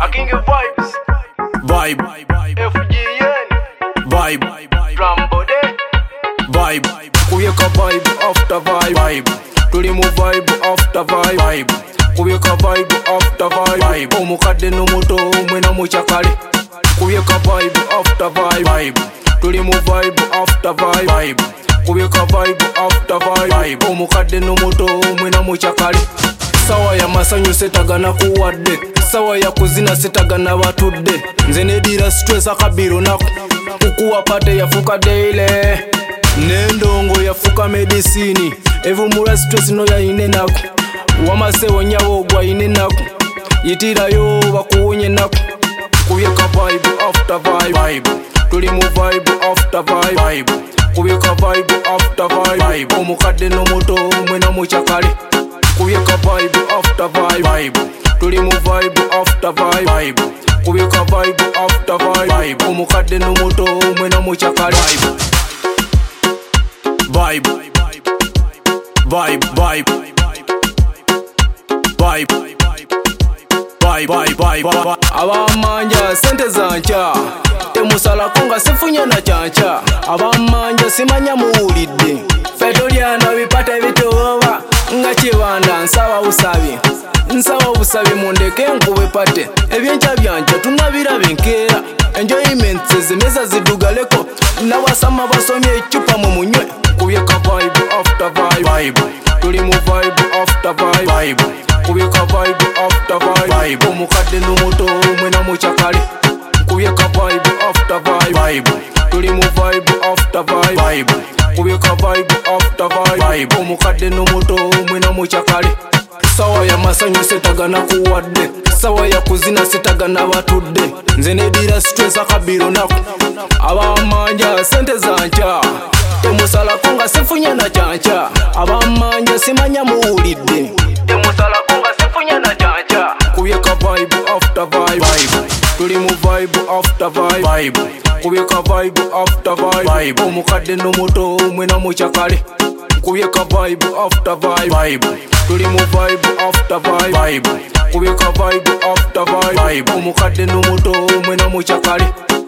I can give vibes. Vibe. FGN. Vibe. Rambode. Vibe. Kuyeka vibe after vibe. Tulimu vibe after vibe. Kuyeka vibe after vibe. Omukadde n'omuto mwena mukyakale. Kuyeka vibe after vibe. Tulimu vibe after vibe. Kuyeka vibe after vibe. Omukadde n'omuto mwena mukyakale. Sawa ya masanyu setagana kuwadde, sawa ya kuzina setagana batudde. Nze nedira stress akabiro naku kukuwa pate yafuka daily, n'endongo yafuka medicine. Evumula stress no yayine naku wamase wonyawo gwa yine naku yitirayo bakuwunye naku. Kubyeka vibe after vibe. Tuli mu vibe after vibe. Kubyeka vibe after vibe. Omukadde n'omuto mwena mukyakale. Kubyeka vibe after vibe. Tuli mu vibe after vibe. Kubyeka vibe after vibe. Omukadde n'omuto mwena mukyakale. Vibe. Vibe. Abamanja sente zankya temusalako nga sifunye na kyankya. Abamanja simanya muwulidde ffe tolyana bipata bitooba nga kibanda. Nsaba busabi mundeke nkube pate ebyenkya byankya tunabiraba enkeera. Enjoyment zimeza zidugaleko nabasama basomye ecupa mu munywe. Kubyeka vibe after vibe. Tuli mu vibe after vibe. Kubyeka vibe after vibe. Omukadde n'omuto mwena mukyakale. Kubyeka vibe after vibe. Tuli mu vibe after vibe. Kubyeka vibe after vibe. Omukadde n'omuto mwena mukyakale. Sawa ya masanyu setagana kuwadde, sawa ya kuzina setagana batudde. Nze nedira stress akabiro naku abamanja sente zankya temusalako nga sifunye na kyankya. Abamanja simanya muwulidde temusalako nga sifunye na kyankya. Kubyeka vibe after vibe. Tuli mu vibe after vibe. Kubyeka vibe after vibe. Omukadde n'omuto mwena mukyakale. Kubyeka vibe after vibe. Tuli mu vibe after vibe. Kubyeka vibe after vibe. Omukadde n'omuto mwena mukyakale.